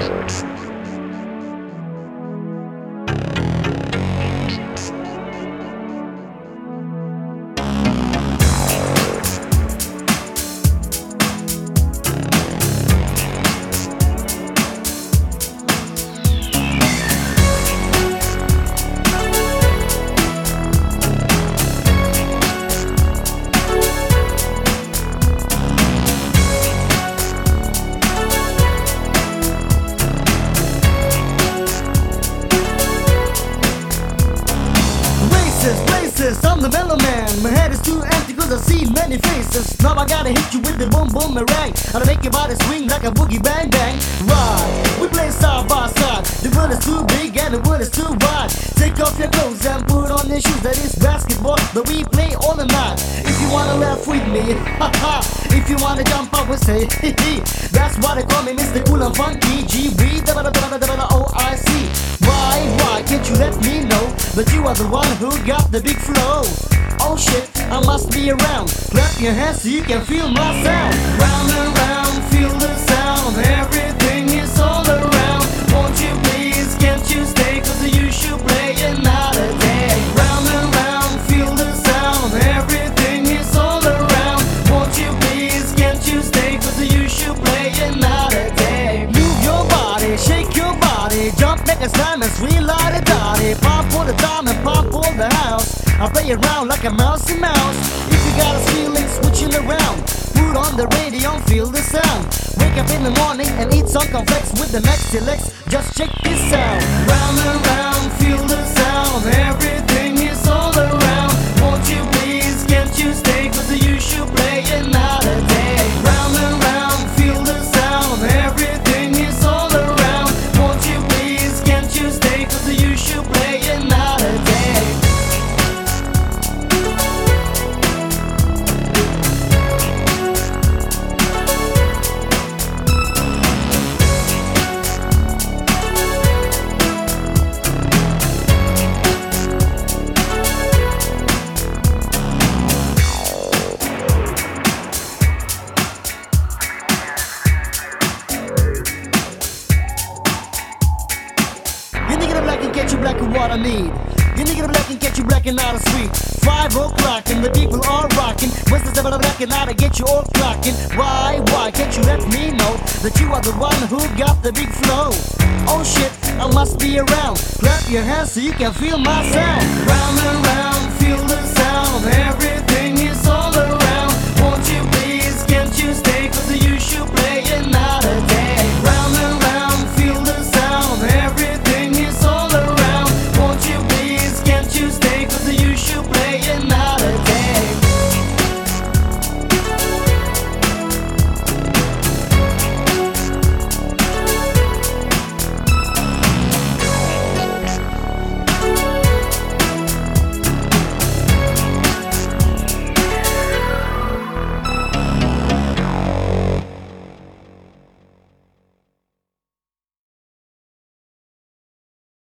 I'm the mellow man. My head is too empty cause I see many faces. Now I gotta hit you with the boom boom meringue. I'll make your body swing like a boogie bang bang. Right, we play side by side. The world is too big and the world is too wide. Take off your clothes and put on your shoes. That is basketball, but we play all the night. If you wanna laugh with me, haha. If you wanna jump up, we say hee hee. That's why they call me Mr. Cool and Funky. G-B-O-I-C. Why can't you let me know that you are the one who got the big flow? Oh shit, I must be around. Clap your hands so you can feel my sound. Round and round, feel the sound. Everything is all around. Won't you please, can't you stay? Cause you should play another day. Round and round, feel the sound. Everything is all around. Won't you please, can't you stay? Cause you should play another day. Move your body, shake your body. Jump, make a slam and sweet like a dotty. Pop for the dime and pop for the house. I play around like a mousey mouse. If you got a feeling switching around, put on the radio and feel the sound. Wake up in the morning and eat some cornflakes with the Maxi Lex. Just check this out. Round and round, feel the sound. Everything is all around. Won't you please, can't you stay? Cause you should play another day. Round and round, feel the sound. Everything is all around. Won't you please, can't you stay? Cause you should play another day. Get you black and what I need. You nigga black and get you black and out of street. 5 o'clock and the people are rocking. West the 7 black and out to get you all clocking. Why can't you let me know that you are the one who got the big flow? Oh shit, I must be around. Clap your hands so you can feel my sound. Round and round, feel the sound.